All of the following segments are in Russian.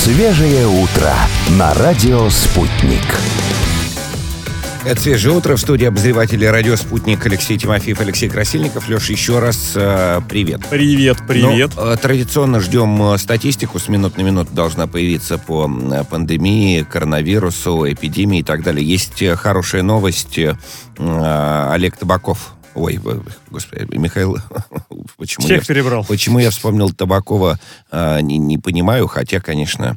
Свежее утро на радио «Спутник». Это «Свежее утро», в студии обозревателей радио «Спутник» Алексей Тимофеев, Алексей Красильников. Леша, еще раз привет. Привет. Традиционно ждем статистику. С минут на минуту должна появиться по пандемии, коронавирусу, эпидемии и так далее. Есть хорошая новость. Олег Табаков. Ой, господи, Михаил, Всех перебрал. Почему я вспомнил Табакова, не понимаю, хотя, конечно,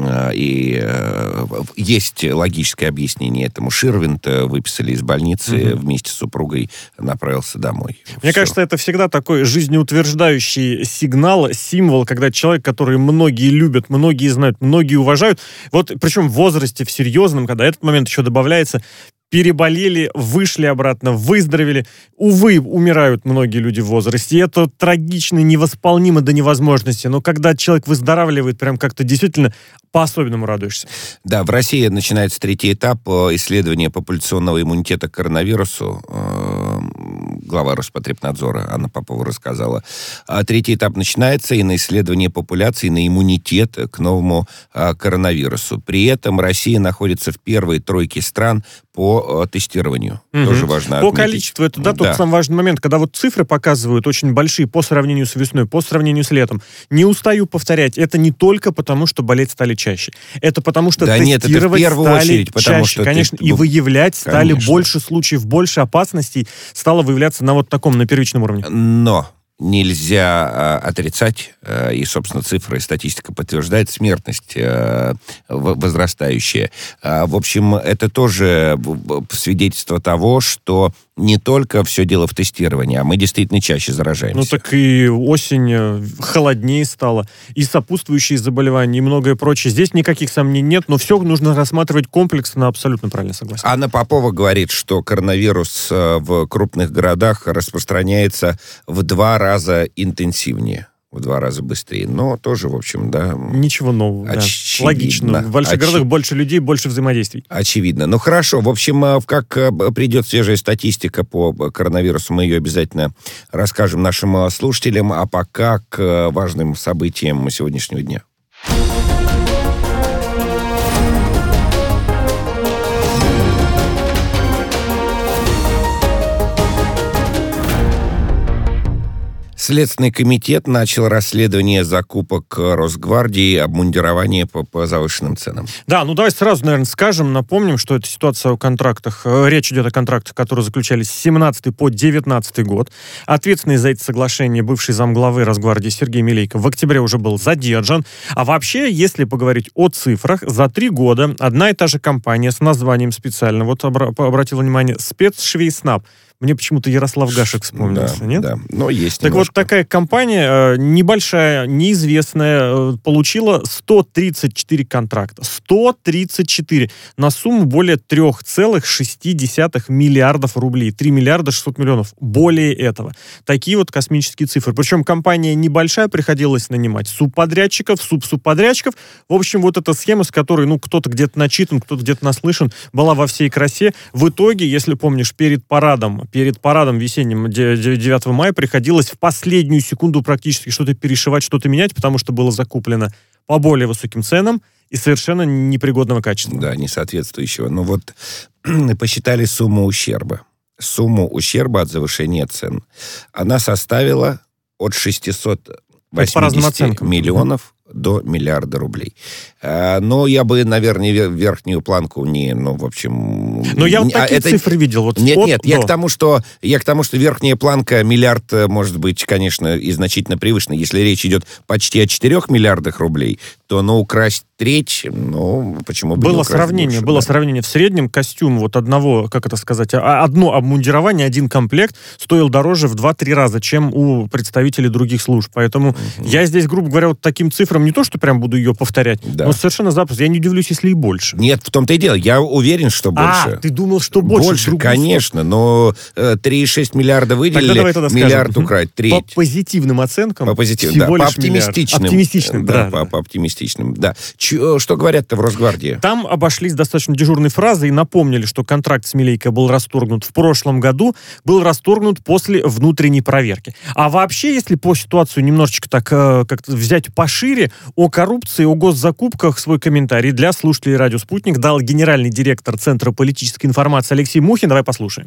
есть логическое объяснение этому. Ширвинта выписали из больницы, вместе с супругой направился домой. Мне кажется, это всегда такой жизнеутверждающий сигнал, символ, когда человек, который многие любят, многие знают, многие уважают, вот причем в возрасте, в серьезном, когда этот момент еще добавляется, переболели, вышли обратно, выздоровели. Увы, умирают многие люди в возрасте. И это трагично, невосполнимо до невозможности. Но когда человек выздоравливает, прям как-то действительно по-особенному радуешься. Да, в России начинается третий этап исследования популяционного иммунитета к коронавирусу. Глава Роспотребнадзора Анна Попова рассказала. Третий этап начинается, и на исследование популяции, на иммунитет к новому коронавирусу. При этом Россия находится в первой тройке стран по тестированию. Тоже важно отметить. По количеству. Это тот самый важный момент, когда вот цифры показывают очень большие по сравнению с весной, по сравнению с летом. Не устаю повторять, это не только потому, что болеть стали чаще. Это потому, что тестировать стали чаще, конечно, и выявлять стали больше случаев, больше опасностей стало выявляться на вот таком, на первичном уровне. Но нельзя отрицать, и, собственно, цифры и статистика подтверждает, смертность возрастающая. В общем, это тоже свидетельство того, что не только все дело в тестировании, а мы действительно чаще заражаемся. Ну так и осень холоднее стала, и сопутствующие заболевания, и многое прочее. Здесь никаких сомнений нет, но все нужно рассматривать комплексно, абсолютно правильно, согласен. Анна Попова говорит, что коронавирус в крупных городах распространяется в 2 раза интенсивнее. В 2 раза быстрее. Но тоже, в общем, да... Ничего нового. Очевидно. Логично. В больших городах больше людей, больше взаимодействий. Очевидно. Ну, хорошо. В общем, как придет свежая статистика по коронавирусу, мы ее обязательно расскажем нашим слушателям. А пока к важным событиям сегодняшнего дня. Следственный комитет начал расследование закупок Росгвардии, обмундирования по завышенным ценам. Да, ну давайте сразу, наверное, скажем, напомним, что эта ситуация о контрактах, речь идет о контрактах, которые заключались с 17 по 19 год. Ответственный за эти соглашения бывший замглавы Росгвардии Сергей Милейко в октябре уже был задержан. А вообще, если поговорить о цифрах, за 3 года одна и та же компания с названием специально, вот обратила внимание, спецшвейснаб. Мне почему-то Ярослав Гашек вспомнился, нет? Да, но есть так немножко. Вот такая компания, небольшая, неизвестная, получила 134 контракта. 134 на сумму более 3,6 миллиардов рублей. 3 миллиарда 600 миллионов. Более этого. Такие вот космические цифры. Причем компания небольшая, приходилось нанимать субподрядчиков, субподрядчиков. В общем, вот эта схема, с которой, кто-то где-то начитан, кто-то где-то наслышан, была во всей красе. В итоге, если помнишь, перед парадом весенним 9 мая приходилось в последнюю секунду практически что-то перешивать, что-то менять, потому что было закуплено по более высоким ценам и совершенно непригодного качества. Да, несоответствующего. Ну вот посчитали сумму ущерба. Сумму ущерба от завышения цен. Она составила от 680 миллионов до миллиарда рублей. Но я бы, наверное, верхнюю планку в общем... Но я вот такие цифры видел. Вот нет, я к тому, что верхняя планка миллиард может быть, конечно, и значительно превышена. Если речь идет почти о 4 миллиардах рублей, то, украсть треть, почему бы не украсть больше, было сравнение. В среднем костюм одно обмундирование, один комплект стоил дороже в 2-3 раза, чем у представителей других служб. Поэтому я здесь, грубо говоря, таким цифрам не то, что прям буду ее повторять, но совершенно запросто. Я не удивлюсь, если и больше. Нет, в том-то и дело. Я уверен, что больше. Ты думал, что больше? Больше, конечно, но 3,6 миллиарда выделили, миллиард украсть, треть. По позитивным оценкам всего лишь миллиард. Оптимистичным, по оптимистичным оптимистичным. Да. Что говорят-то в Росгвардии? Там обошлись достаточно дежурной фразой и напомнили, что контракт с Милейко был расторгнут в прошлом году, был расторгнут после внутренней проверки. А вообще, если по ситуации немножечко так как-то взять пошире, о коррупции, о госзакупках свой комментарий для слушателей «Радио Спутник» дал генеральный директор Центра политической информации Алексей Мухин. Давай послушаем.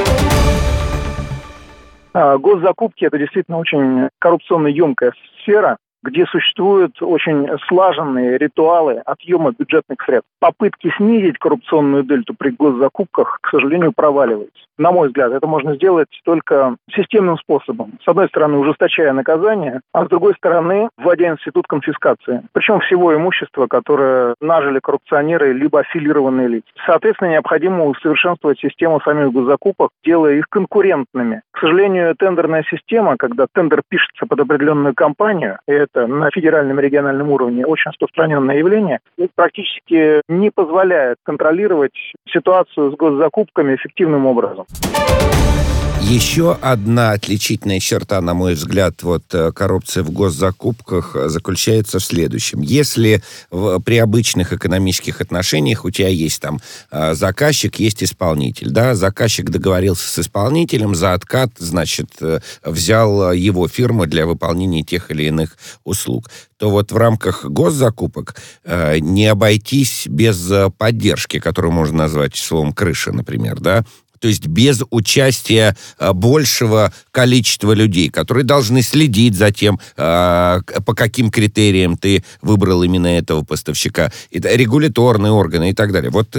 Госзакупки – это действительно очень коррупционно емкая сфера, где существуют очень слаженные ритуалы отъема бюджетных средств. Попытки снизить коррупционную дельту при госзакупках, к сожалению, проваливаются. На мой взгляд, это можно сделать только системным способом. С одной стороны, ужесточая наказание, а с другой стороны, вводя институт конфискации. Причем всего имущества, которое нажили коррупционеры либо аффилированные лица. Соответственно, необходимо усовершенствовать систему самих госзакупок, делая их конкурентными. К сожалению, тендерная система, когда тендер пишется под определенную компанию, и это на федеральном и региональном уровне очень распространенное явление, практически не позволяет контролировать ситуацию с госзакупками эффективным образом. Еще одна отличительная черта, на мой взгляд, коррупции в госзакупках заключается в следующем. Если при обычных экономических отношениях у тебя есть там заказчик, есть исполнитель, да, заказчик договорился с исполнителем за откат, значит, взял его фирму для выполнения тех или иных услуг, то вот в рамках госзакупок не обойтись без поддержки, которую можно назвать словом «крыша», например, да. То есть без участия большего количества людей, которые должны следить за тем, по каким критериям ты выбрал именно этого поставщика. Это регуляторные органы и так далее. Вот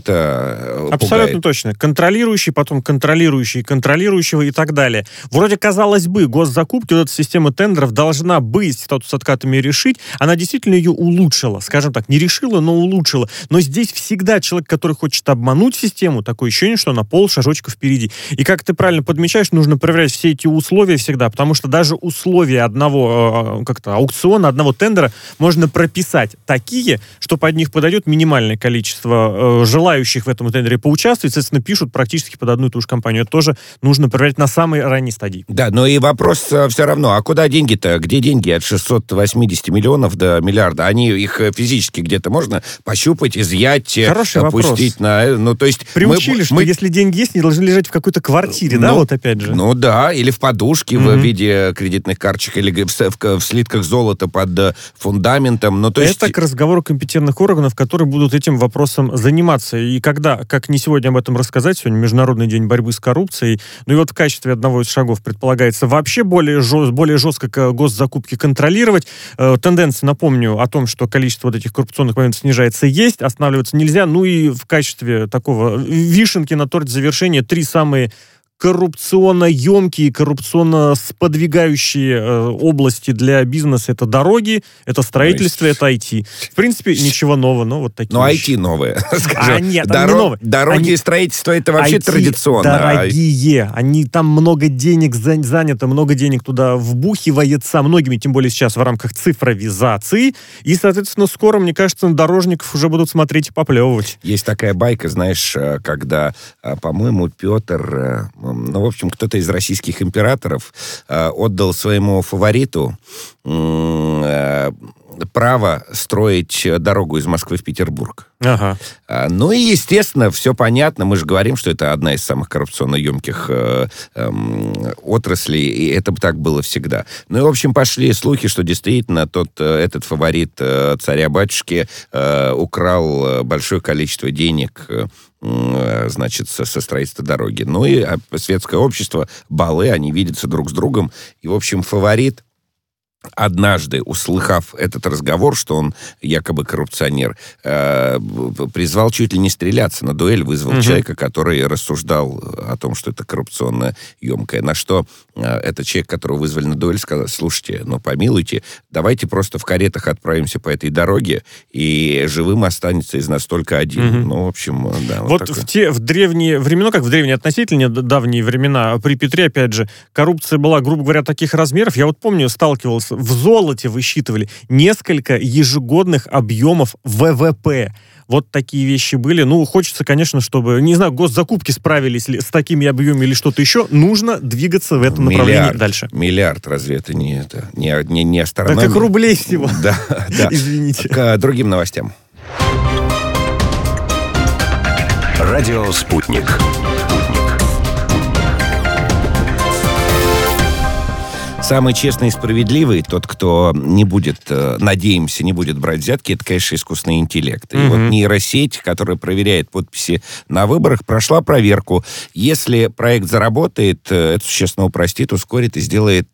это абсолютно пугает. точно. Контролирующий, потом контролирующий, контролирующего и так далее. Вроде, казалось бы, госзакупки, вот эта система тендеров должна бы статус с откатами решить. Она действительно ее улучшила. Скажем так, не решила, но улучшила. Но здесь всегда человек, который хочет обмануть систему, такое ощущение, что на шажочков впереди. И как ты правильно подмечаешь, нужно проверять все эти условия всегда, потому что даже условия одного аукциона, одного тендера можно прописать такие, что под них подойдет минимальное количество желающих в этом тендере поучаствовать, соответственно, пишут практически под одну и ту же компанию. Это тоже нужно проверять на самой ранней стадии. Да, но и вопрос все равно, а куда деньги-то? Где деньги от 680 миллионов до миллиарда? Они их физически где-то можно пощупать, изъять, опустить на... Ну, то есть приучили, что если деньги есть, они должны лежать в какой-то квартире, да, вот опять же? Ну да, или в подушке в виде кредитных карточек, или в слитках золота под фундаментом. Ну, то есть... Это к разговору компетентных органов, которые будут этим вопросом заниматься. И когда, как не сегодня об этом рассказать, сегодня Международный день борьбы с коррупцией, ну и вот в качестве одного из шагов предполагается вообще более жестко госзакупки контролировать. Тенденция, напомню, о том, что количество вот этих коррупционных моментов снижается, есть, останавливаться нельзя. Ну и в качестве такого вишенки на торте завершения 3 самые коррупционно-емкие, коррупционно-сподвигающие области для бизнеса. Это дороги, это строительство, это IT. В принципе, ничего нового, но вот такие. Ну, IT новые. Нет, не новые. Дороги и строительство — это вообще традиционно. Дорогие. Там много денег занято, много денег туда вбухивается многими, тем более сейчас в рамках цифровизации. И, соответственно, скоро, мне кажется, на дорожников уже будут смотреть и поплевывать. Есть такая байка, знаешь, когда, по-моему, Петр... Ну, в общем, кто-то из российских императоров отдал своему фавориту право строить дорогу из Москвы в Петербург. Ага. Ну и, естественно, все понятно. Мы же говорим, что это одна из самых коррупционно-емких отраслей, и это бы так было всегда. Ну и, в общем, пошли слухи, что действительно этот фаворит царя-батюшки украл большое количество денег, значит, со строительства дороги. Ну и светское общество, балы, они видятся друг с другом. И, в общем, фаворит, однажды, услыхав этот разговор, что он якобы коррупционер, призвал чуть ли не стреляться на дуэль, вызвал человека, который рассуждал о том, что это коррупционно емкое. На что этот человек, которого вызвали на дуэль, сказал: слушайте, ну помилуйте, давайте просто в каретах отправимся по этой дороге, и живым останется из нас только один. Ну, в общем, да. Вот в древние времена, как в древние относительно давние времена, при Петре, опять же, коррупция была, грубо говоря, таких размеров. Я вот помню, сталкивался в золоте высчитывали несколько ежегодных объемов ВВП. Вот такие вещи были. Ну, хочется, конечно, чтобы, не знаю, госзакупки справились ли с такими объемами или что-то еще. Нужно двигаться в этом направлении дальше. Миллиард, разве это не астрономия? Да как рублей всего. Да. Извините. К другим новостям. Радио «Спутник». Самый честный и справедливый, тот, кто не будет, надеемся, не будет брать взятки, это, конечно, искусственный интеллект. И вот нейросеть, которая проверяет подписи на выборах, прошла проверку. Если проект заработает, это существенно упростит, ускорит и сделает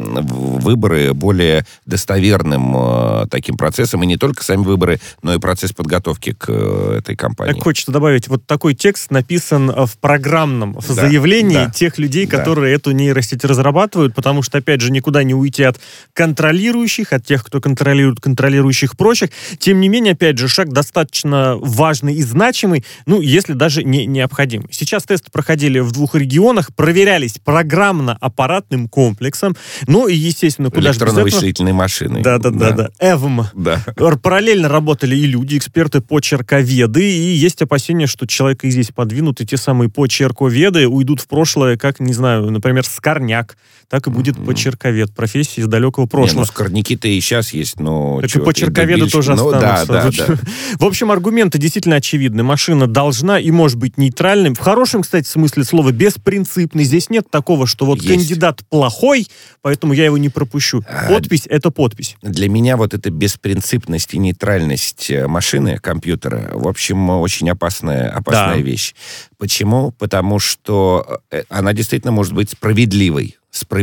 выборы более достоверным таким процессом. И не только сами выборы, но и процесс подготовки к этой кампании. Так хочется добавить, вот такой текст написан в программном заявлении тех людей, которые эту нейросеть разрабатывают, потому что, опять же, никуда не уйти от контролирующих, от тех, кто контролирует контролирующих прочих. Тем не менее, опять же, шаг достаточно важный и значимый, ну, если даже не необходимый. Сейчас тесты проходили в 2 регионах, проверялись программно-аппаратным комплексом, ну, и, естественно, куда же без этого... Электронно-вычислительной машиной. Да. ЭВМ. Да. Параллельно работали и люди, эксперты, почерковеды, и есть опасения, что человека и здесь подвинут, и те самые почерковеды уйдут в прошлое, как, не знаю, например, Скорняк, так и будет почерковед, профессия из далекого прошлого. скорняки-то и сейчас есть, но... Так и почерковеды тоже останутся. Да. В общем, аргументы действительно очевидны. Машина должна и может быть нейтральным. В хорошем, кстати, смысле слова, беспринципный. Здесь нет такого, что вот кандидат плохой, поэтому я его не пропущу. Подпись — это подпись. Для меня вот эта беспринципность и нейтральность машины, компьютера, в общем, очень опасная вещь. Почему? Потому что она действительно может быть справедливой.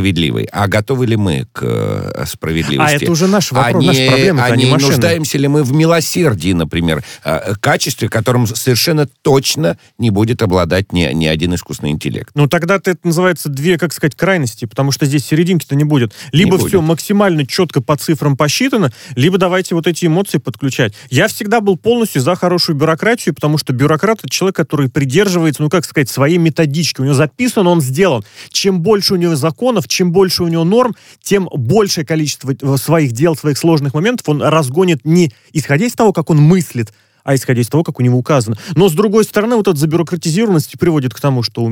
А готовы ли мы к справедливости? А это уже наш вопрос, наша проблема, а не машина. Нуждаемся ли мы в милосердии, например, качестве, которым совершенно точно не будет обладать ни один искусственный интеллект? Ну, тогда-то это называется 2, как сказать, крайности, потому что здесь серединки-то не будет. Либо все максимально четко по цифрам посчитано, либо давайте вот эти эмоции подключать. Я всегда был полностью за хорошую бюрократию, потому что бюрократ — это человек, который придерживается, ну, как сказать, своей методички. У него записан, он сделан. Чем больше у него законов, чем больше у него норм, тем большее количество своих дел, своих сложных моментов он разгонит не исходя из того, как он мыслит, а исходя из того, как у него указано. Но, с другой стороны, вот эта забюрократизированность приводит к тому, что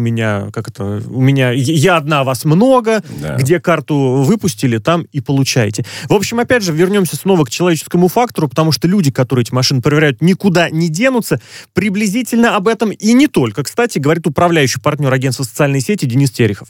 я одна, вас много, где карту выпустили, там и получаете. В общем, опять же, вернемся снова к человеческому фактору, потому что люди, которые эти машины проверяют, никуда не денутся. Приблизительно об этом и не только, кстати, говорит управляющий партнер агентства социальной сети Денис Терехов.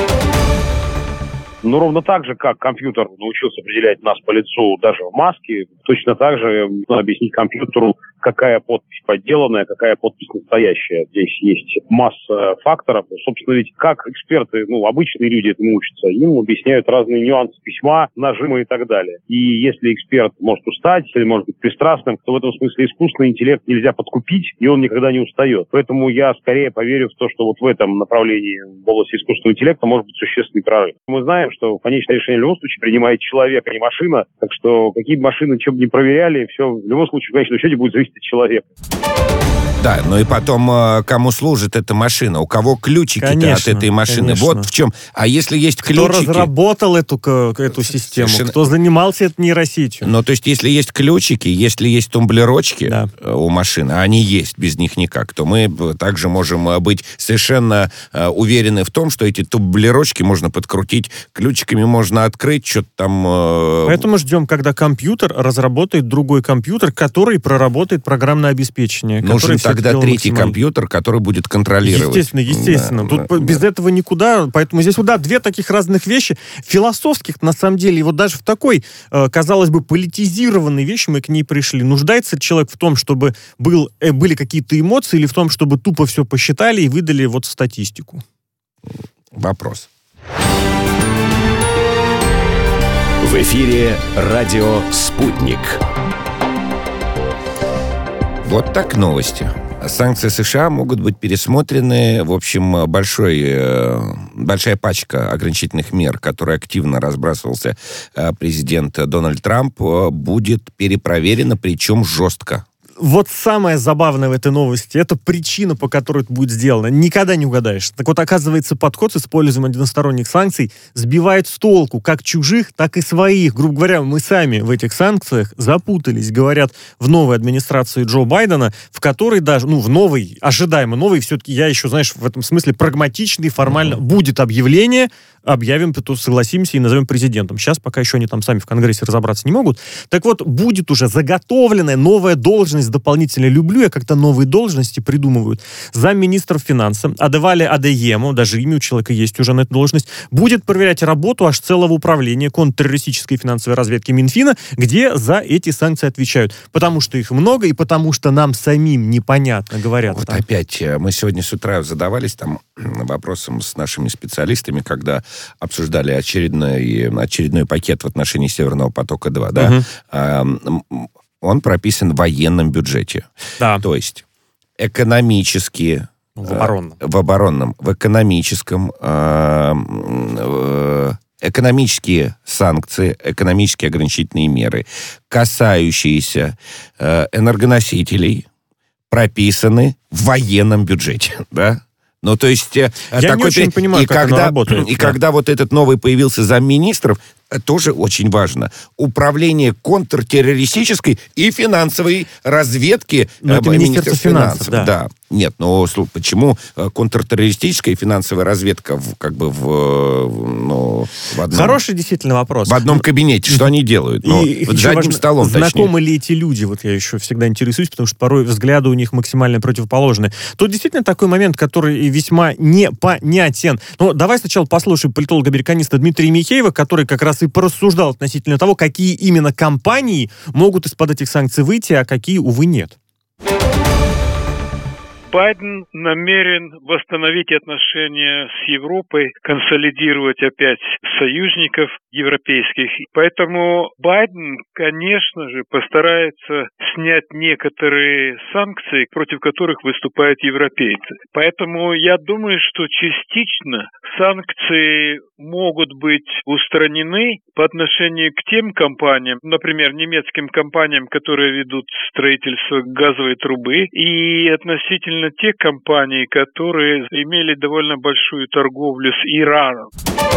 Но ровно так же, как компьютер научился определять нас по лицу даже в маске, точно так же нужно объяснить компьютеру, какая подпись подделанная, какая подпись настоящая. Здесь есть масса факторов. Собственно, ведь как эксперты, обычные люди этому учатся, им объясняют разные нюансы письма, нажима и так далее. И если эксперт может устать или может быть пристрастным, то в этом смысле искусственный интеллект нельзя подкупить, и он никогда не устает. Поэтому я скорее поверю в то, что вот в этом направлении в области искусственного интеллекта может быть существенный прорыв. Мы знаем, что конечное решение в любом случае принимает человек, а не машина. Так что какие бы машины чем бы не проверяли, все в любом случае в конечном счете будет зависеть от человека. Да, ну и потом, кому служит эта машина? У кого ключики-то от этой машины? Конечно. Вот в чем. А если есть ключики... Кто разработал эту систему? Совершенно... Кто занимался этой нейросетью? Ну, то есть, если есть ключики, если есть тумблерочки у машины, а они есть, без них никак, то мы также можем быть совершенно уверены в том, что эти тумблерочки можно подкрутить, ключиками можно открыть, что-то там... Поэтому ждем, когда компьютер разработает другой компьютер, который проработает программное обеспечение. Нужен тогда третий компьютер, который будет контролировать. Естественно. Да, тут без этого никуда. Поэтому здесь, две таких разных вещи. Философских, на самом деле, и вот даже в такой, казалось бы, политизированной вещи мы к ней пришли. Нуждается человек в том, чтобы были какие-то эмоции, или в том, чтобы тупо все посчитали и выдали вот статистику? Вопрос. В эфире радио «Спутник». Вот так новости. Санкции США могут быть пересмотрены. В общем, большая пачка ограничительных мер, которой активно разбрасывался президент Дональд Трамп, будет перепроверена, причем жестко. Вот самое забавное в этой новости, это причина, по которой это будет сделано. Никогда не угадаешь. Так вот, оказывается, подход с использованием односторонних санкций сбивает с толку как чужих, так и своих. Грубо говоря, мы сами в этих санкциях запутались, говорят, в новой администрации Джо Байдена, в которой даже, в новой, ожидаемо новой, все-таки я еще, знаешь, в этом смысле прагматичный, формально будет объявление, объявим, то согласимся и назовем президентом. Сейчас пока еще они там сами в Конгрессе разобраться не могут. Так вот, будет уже заготовленная новая должность дополнительно. Люблю я, как-то новые должности придумывают. Замминистра финансов Адевале Адеему, даже имя у человека есть уже на эту должность, будет проверять работу аж целого управления контртеррористической финансовой разведки Минфина, где за эти санкции отвечают. Потому что их много и потому что нам самим непонятно, говорят. Вот там. опять, мы сегодня с утра задавались там вопросом с нашими специалистами, когда обсуждали очередной пакет в отношении Северного потока-2, да? Он прописан в военном бюджете. Да. То есть экономически... В оборонном. В экономическом... экономические санкции, экономические ограничительные меры, касающиеся энергоносителей, прописаны в военном бюджете, да? Ну, то есть... Я не очень понимаю, как оно работает. И когда вот этот новый появился замминистров, тоже очень важно. Управление контртеррористической и финансовой разведки Министерства финансов, да. Нет, но почему контртеррористическая и финансовая разведка в одном... Хороший действительно вопрос. В одном кабинете. Что они делают? За одним столом, знакомы ли эти люди? Вот я еще всегда интересуюсь, потому что порой взгляды у них максимально противоположные. Тут действительно такой момент, который весьма непонятен. Но давай сначала послушаем политолога-американиста Дмитрия Михеева, который как раз и порассуждал относительно того, какие именно компании могут из-под этих санкций выйти, а какие, увы, нет. Байден намерен восстановить отношения с Европой, консолидировать опять союзников европейских. Поэтому Байден, конечно же, постарается снять некоторые санкции, против которых выступают европейцы. Поэтому я думаю, что частично санкции могут быть устранены по отношению к тем компаниям, например, немецким компаниям, которые ведут строительство газовой трубы, и относительно тех компаний, которые имели довольно большую торговлю с Ираном.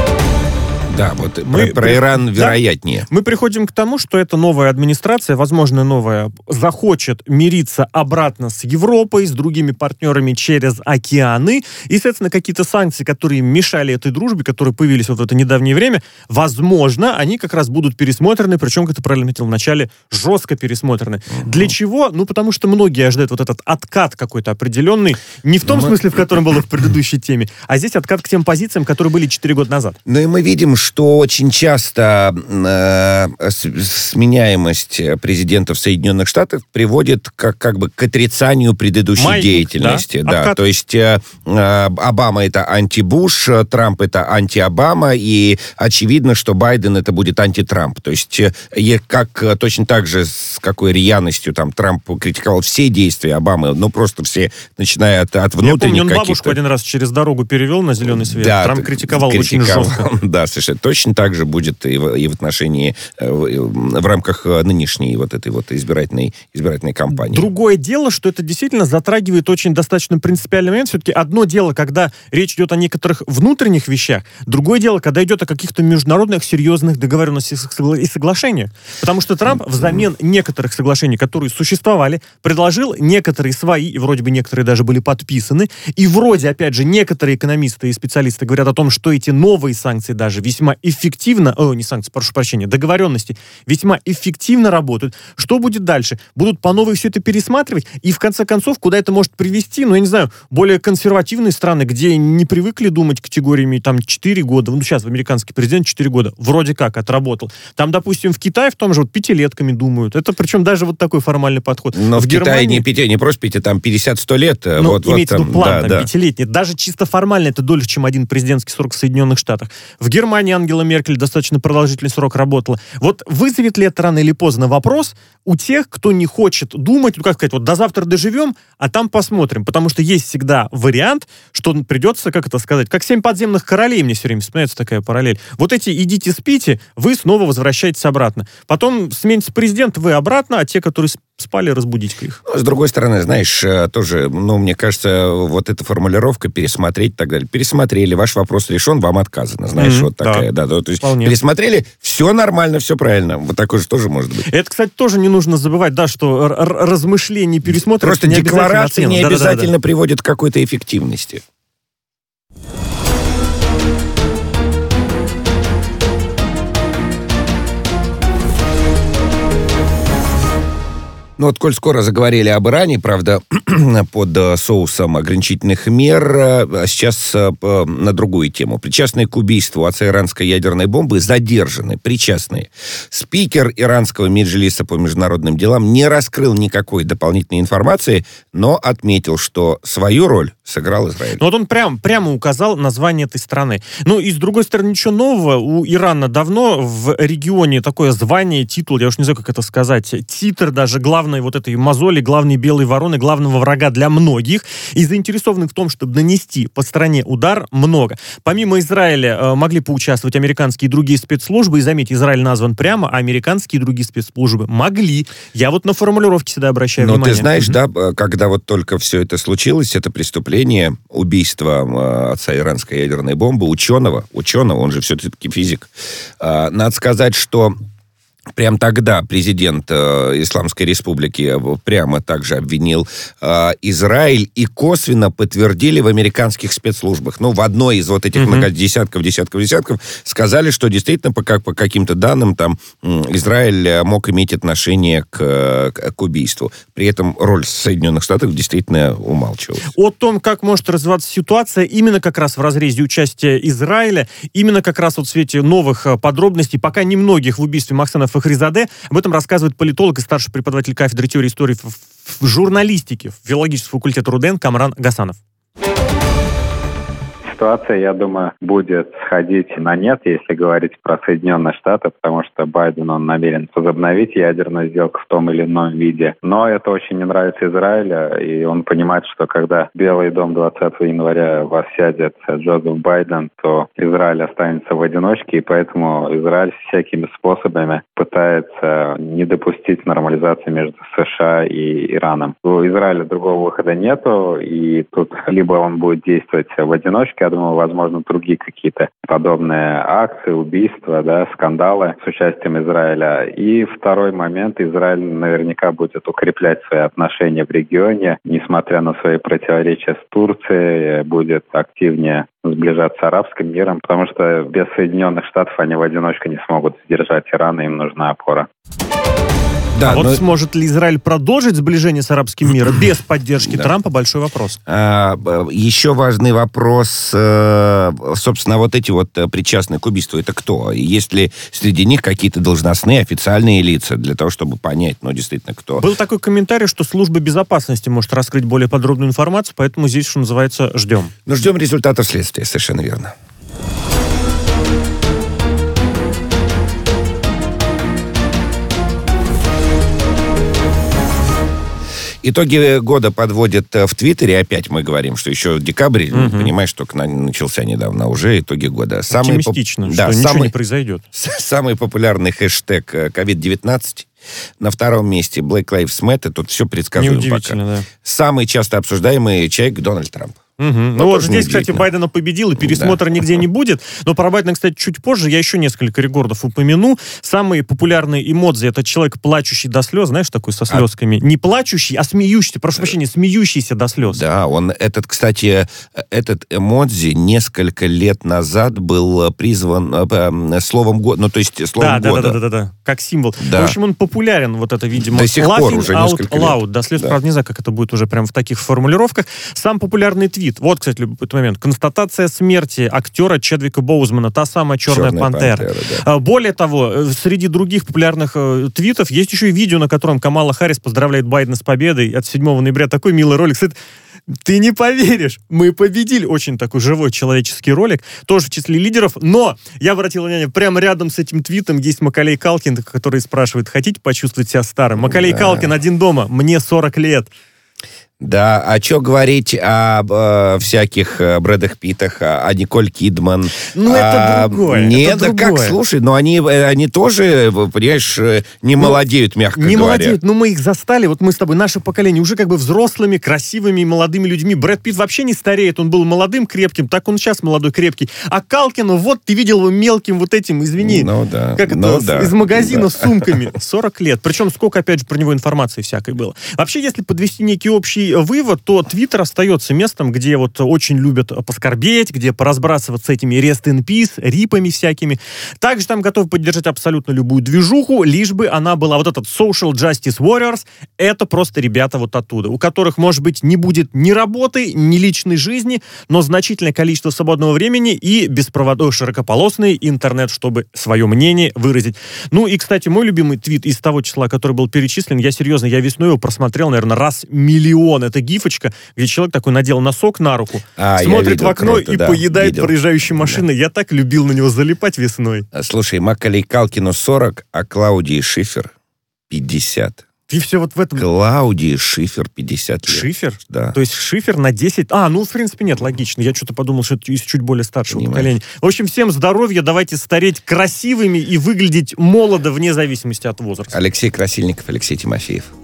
Да, вот про Иран вероятнее. Да, мы приходим к тому, что эта новая администрация, возможно, новая, захочет мириться обратно с Европой, с другими партнерами через океаны. И, соответственно, какие-то санкции, которые мешали этой дружбе, которые появились вот в это недавнее время, возможно, они как раз будут пересмотрены, причем, как ты правильно отметил в начале, жестко пересмотрены. Для чего? Ну, потому что многие ожидают вот этот откат какой-то определенный, не в том смысле, в котором было в предыдущей теме, а здесь откат к тем позициям, которые были 4 года назад. Ну, и мы видим, что очень часто сменяемость президентов Соединенных Штатов приводит как бы к отрицанию предыдущей деятельности. Да? То есть Обама — это анти-Буш, Трамп — это анти-Обама, и очевидно, что Байден — это будет анти-Трамп. То есть точно так же, с какой рьяностью там Трамп критиковал все действия Обамы, ну просто все, начиная от внутренних каких-то... Я помню, он бабушку один раз через дорогу перевел на зеленый свет. Да, Трамп критиковал очень жестко. Да, совершенно. Точно так же будет и в отношении, в рамках нынешней вот этой вот избирательной кампании. Другое дело, что это действительно затрагивает очень достаточно принципиальный момент. Все-таки одно дело, когда речь идет о некоторых внутренних вещах, другое дело, когда идет о каких-то международных серьезных договоренностях и соглашениях. Потому что Трамп взамен некоторых соглашений, которые существовали, предложил некоторые свои, и вроде бы некоторые даже были подписаны, и вроде, опять же, некоторые экономисты и специалисты говорят о том, что эти новые санкции даже весьма эффективно, договоренности весьма эффективно работают. Что будет дальше? Будут по новой все это пересматривать? И в конце концов, куда это может привести? Ну, я не знаю, более консервативные страны, где не привыкли думать категориями там 4 года. Ну, сейчас американский президент 4 года вроде как отработал. Там, допустим, в Китае в том же вот 5-летками думают. Это причем даже вот такой формальный подход. Но в Китае не просто 5, там 50-100 лет. Ну, имеется в виду план, там, 5-летний. Даже чисто формально это дольше, чем один президентский срок в Соединенных Штатах. В Германии Ангела Меркель достаточно продолжительный срок работала. Вот вызовет ли это рано или поздно вопрос у тех, кто не хочет думать, ну, как сказать, вот до завтра доживем, а там посмотрим. Потому что есть всегда вариант, что придется, как это сказать, как 7 подземных королей, мне все время вспоминается такая параллель. Вот эти идите спите, вы снова возвращаетесь обратно. Потом сменится президент, вы обратно, а те, которые спали, разбудить-ка их. С другой стороны, знаешь, тоже, мне кажется, вот эта формулировка пересмотреть и так далее. Пересмотрели, ваш вопрос решен, вам отказано. Знаешь, вот такая, да. То есть пересмотрели, все нормально, все правильно. Вот такое же тоже может быть. Это, кстати, тоже не нужно забывать, да, что размышления, пересмотр... Просто декларации не обязательно приводят к какой-то эффективности. Ну вот, коль скоро заговорили об Иране, правда, под соусом ограничительных мер, а сейчас на другую тему. Причастные к убийству отца иранской ядерной бомбы задержаны, причастные. Спикер иранского меджлиса по международным делам не раскрыл никакой дополнительной информации, но отметил, что свою роль сыграл Израиль. Ну вот он прямо указал название этой страны. Ну и с другой стороны, ничего нового. У Ирана давно в регионе такое звание, титул, я уж не знаю, как это сказать, титр даже главной вот этой мозоли, главной белой вороны, главного врага для многих. И заинтересованных в том, чтобы нанести по стране удар, много. Помимо Израиля могли поучаствовать американские и другие спецслужбы. И заметьте, Израиль назван прямо, а американские и другие спецслужбы могли. Я вот на формулировки всегда обращаю внимание. Но ты знаешь, да, когда вот только все это случилось, это преступление, убийство отца иранской ядерной бомбы, ученого, он же все-таки физик. Надо сказать, что прям тогда президент Исламской Республики прямо также обвинил Израиль и косвенно подтвердили в американских спецслужбах. Ну, в одной из вот этих десятков сказали, что действительно по каким-то данным там Израиль мог иметь отношение к убийству. При этом роль Соединенных Штатов действительно умалчивалась. О том, как может развиваться ситуация именно как раз в разрезе участия Израиля, именно как раз вот в свете новых подробностей, пока немногих в убийстве Мохсена Фахризаде. Об этом рассказывает политолог и старший преподаватель кафедры теории истории в журналистике филологического факультета РУДН Камран Гасанов. Ситуация, я думаю, будет сходить на нет, если говорить про Соединенные Штаты, потому что Байден, он намерен возобновить ядерную сделку в том или ином виде. Но это очень не нравится Израилю, и он понимает, что когда Белый дом 20 января воссядет Джозеф Байден, то Израиль останется в одиночке, и поэтому Израиль всякими способами пытается не допустить нормализации между США и Ираном. У Израиля другого выхода нету, и тут либо он будет действовать в одиночке, я думаю, возможно, другие какие-то подобные акции, убийства, да, скандалы с участием Израиля. И второй момент, Израиль наверняка будет укреплять свои отношения в регионе, несмотря на свои противоречия с Турцией, будет активнее сближаться с арабским миром, потому что без Соединенных Штатов они в одиночку не смогут сдержать Иран, им нужна опора. Да, вот сможет ли Израиль продолжить сближение с арабским миром без поддержки Трампа? Большой вопрос. Еще важный вопрос, собственно, вот эти вот причастные к убийству, это кто? Есть ли среди них какие-то должностные, официальные лица, для того, чтобы понять, действительно, кто? Был такой комментарий, что служба безопасности может раскрыть более подробную информацию, поэтому здесь, что называется, ждем. Ждем результатов следствия, совершенно верно. Итоги года подводят в Твиттере. Опять мы говорим, что еще декабрь, понимаешь, только начался недавно уже итоги года. Оптимистично, что ничего не произойдет. Самый популярный хэштег COVID-19. На втором месте Black Lives Matter. Тут все предсказуемо пока. Да. Самый часто обсуждаемый человек Дональд Трамп. Ну вот здесь, кстати, Байдена победил, и пересмотра нигде не будет. Но про Байдена, кстати, чуть позже я еще несколько рекордов упомяну. Самые популярные эмодзи — это человек, плачущий до слез, знаешь, такой со слезками. Не плачущий, а смеющийся, прошу прощения, смеющийся до слез. Да, кстати, этот эмодзи несколько лет назад был призван словом года, то есть словом года. Да, как символ. Да. В общем, он популярен, вот это, видимо, до сих пор уже несколько лет. Loud, до слез, правда, не знаю, как это будет уже прям в таких формулировках. Сам популярный твит. Вот, кстати, любой момент. Констатация смерти актера Чедвика Боузмана, та самая «Черная пантера». Да. Более того, среди других популярных твитов есть еще и видео, на котором Камала Харрис поздравляет Байдена с победой от 7 ноября. Такой милый ролик. Кстати, ты не поверишь, мы победили. Очень такой живой человеческий ролик, тоже в числе лидеров. Но я обратил внимание, прямо рядом с этим твитом есть Макалей Калкин, который спрашивает: хотите почувствовать себя старым? Макалей Калкин, один дома, мне 40 лет. Да, а что говорить о всяких Брэдах Питтах, о Николь Кидман? Ну, это другое. Нет, это да другое. как, слушай, но они тоже, понимаешь, не молодеют, мягко не говоря. молодеют, но мы их застали, вот мы с тобой, наше поколение, уже как бы взрослыми, красивыми и молодыми людьми. Брэд Питт вообще не стареет, он был молодым, крепким, так он сейчас молодой, крепкий. А Калкину, вот ты видел его мелким вот этим, извини, из магазина с сумками. 40 лет. Причем сколько, опять же, про него информации всякой было. Вообще, если подвести некий общий вывод, то Твиттер остается местом, где вот очень любят поскорбеть, где поразбрасываться этими rest in peace, рипами всякими. Также там готовы поддержать абсолютно любую движуху, лишь бы она была вот этот social justice warriors. Это просто ребята вот оттуда, у которых, может быть, не будет ни работы, ни личной жизни, но значительное количество свободного времени и беспроводной широкополосный интернет, чтобы свое мнение выразить. Ну и, кстати, мой любимый твит из того числа, который был перечислен, я весной его просмотрел, наверное, раз миллион. Это гифочка, где человек такой надел носок на руку, смотрит в окно и поедает проезжающие машины. Я так любил на него залипать весной. Слушай, Макалей Калкину 40, а Клаудии Шифер 50. Ты все вот в этом... Клаудии Шифер 50 лет. Шифер? Да. То есть Шифер на 10... в принципе, нет, логично. Я что-то подумал, что это из чуть более старшего поколения. В общем, всем здоровья, давайте стареть красивыми и выглядеть молодо вне зависимости от возраста. Алексей Красильников, Алексей Тимофеев.